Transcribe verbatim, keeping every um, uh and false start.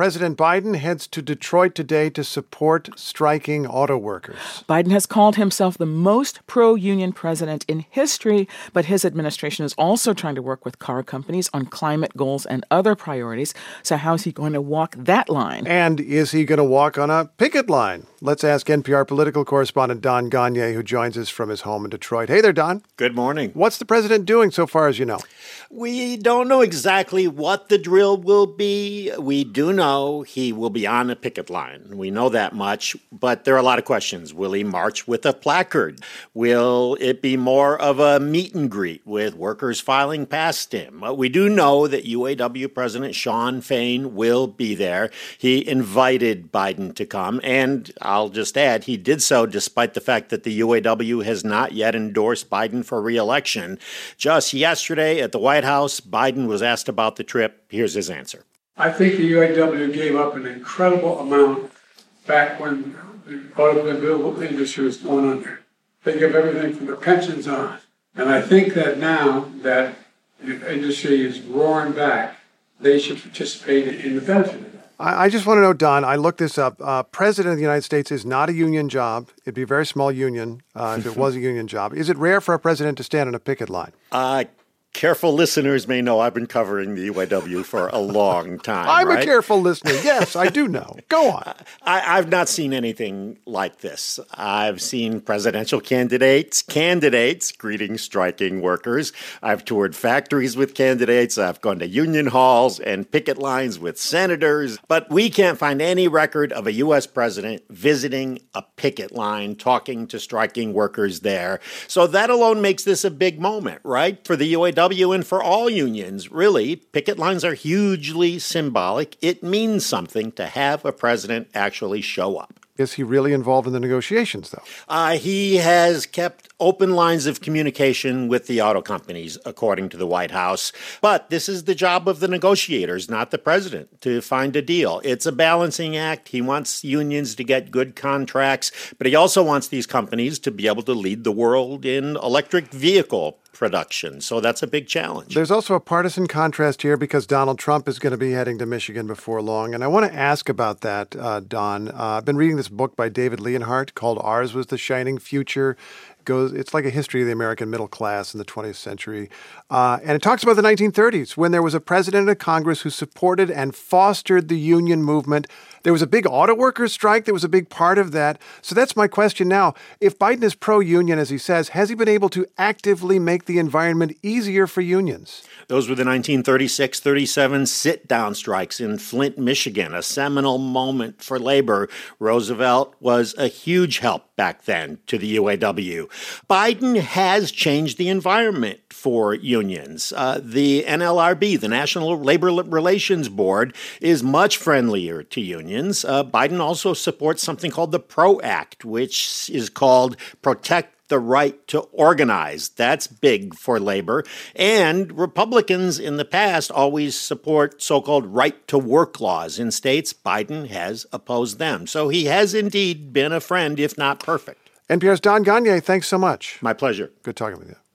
President Biden heads to Detroit today to support striking auto workers. Biden has called himself the most pro-union president in history, but his administration is also trying to work with car companies on climate goals and other priorities. So how is he going to walk that line? And is he going to walk on a picket line? Let's ask N P R political correspondent Don Gonyea, who joins us from his home in Detroit. Hey there, Don. Good morning. What's the president doing so far as you know? We don't know exactly what the drill will be. We do know he will be on a picket line. We know that much, but there are a lot of questions. Will he march with a placard? Will it be more of a meet and greet with workers filing past him? We do know that U A W President Shawn Fain will be there. He invited Biden to come, and I'll just add, he did so despite the fact that the U A W has not yet endorsed Biden for re-election. Just yesterday at the White House, Biden was asked about the trip. Here's his answer. I think the U A W gave up an incredible amount back when the automobile industry was going under. They give everything from the pensions on. And I think that now that the industry is roaring back, they should participate in the benefit of that. I just want to know, Don, I looked this up. Uh, President of the United States is not a union job. It'd be a very small union uh, if it was a union job. Is it rare for a president to stand on a picket line? Uh, careful listeners may know I've been covering the U A W for a long time. I'm right? a careful listener. Yes, I do know. Go on. I, I've not seen anything like this. I've seen presidential candidates, candidates greeting striking workers. I've toured factories with candidates. I've gone to union halls and picket lines with senators. But we can't find any record of a U S president visiting a picket line, talking to striking workers there. So that alone makes this a big moment, right? For the U A W and for all unions, really. Picket lines are hugely symbolic. It means something to have a president actually show up. Is he really involved in the negotiations, though? Uh, he has kept open lines of communication with the auto companies, according to the White House. But this is the job of the negotiators, not the president, to find a deal. It's a balancing act. He wants unions to get good contracts, but he also wants these companies to be able to lead the world in electric vehicle production. So that's a big challenge. There's also a partisan contrast here because Donald Trump is going to be heading to Michigan before long. And I want to ask about that, uh, Don. Uh, I've been reading this book by David Leonhardt called Ours Was the Shining Future. Goes, it's like a history of the American middle class in the twentieth century. Uh, and it talks about the nineteen thirties when there was a president and a Congress who supported and fostered the union movement. There was a big auto workers strike that was a big part of that. So that's my question now. If Biden is pro-union, as he says, has he been able to actively make the environment easier for unions? Those were the nineteen thirty-six thirty-seven sit-down strikes in Flint, Michigan, a seminal moment for labor. Roosevelt was a huge help back then to the U A W. Biden has changed the environment for unions. Uh, the N L R B, the National Labor Relations Board, is much friendlier to unions. Uh, Biden also supports something called the PRO Act, which is called Protect the Right to Organize. That's big for labor. And Republicans in the past always support so-called right-to-work laws in states. Biden has opposed them. So he has indeed been a friend, if not perfect. N P R's Don Gonyea, thanks so much. My pleasure. Good talking with you.